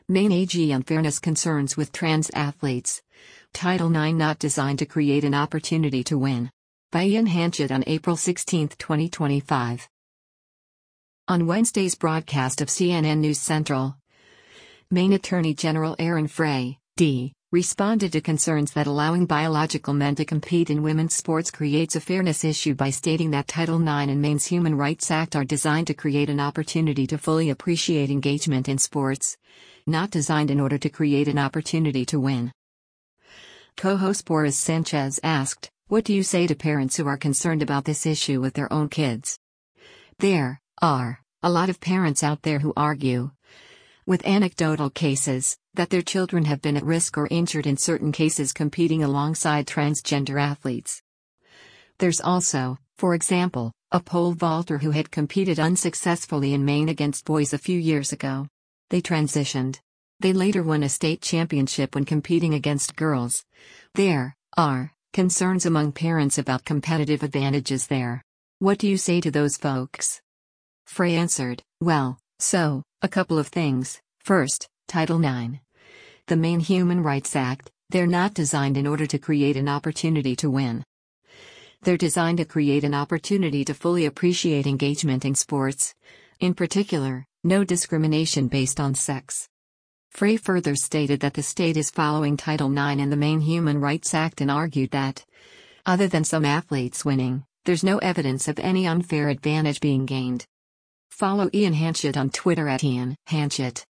Maine AG Unfairness Concerns with Trans Athletes. Title IX Not Designed to Create an Opportunity to Win. By Ian Hanchett on April 16, 2025. On Wednesday's broadcast of CNN News Central, Maine Attorney General Aaron Frey, D., responded to concerns that allowing biological men to compete in women's sports creates a fairness issue by stating that Title IX and Maine's Human Rights Act are designed to create an opportunity to fully appreciate engagement in sports, not designed in order to create an opportunity to win. Co-host Boris Sanchez asked, "What do you say to parents who are concerned about this issue with their own kids?" There are a lot of parents out there who argue, with anecdotal cases, that their children have been at risk or injured in certain cases competing alongside transgender athletes. There's also, for example, a pole vaulter who had competed unsuccessfully in Maine against boys a few years ago. They transitioned. They later won a state championship when competing against girls. There are concerns among parents about competitive advantages there. What do you say to those folks? Frey answered, "Well, a couple of things. First, Title IX. The Maine Human Rights Act, they're not designed in order to create an opportunity to win. They're designed to create an opportunity to fully appreciate engagement in sports. In particular, no discrimination based on sex." Frey further stated that the state is following Title IX and the Maine Human Rights Act and argued that, other than some athletes winning, there's no evidence of any unfair advantage being gained. Follow Ian Hanchett on Twitter @IanHanchett.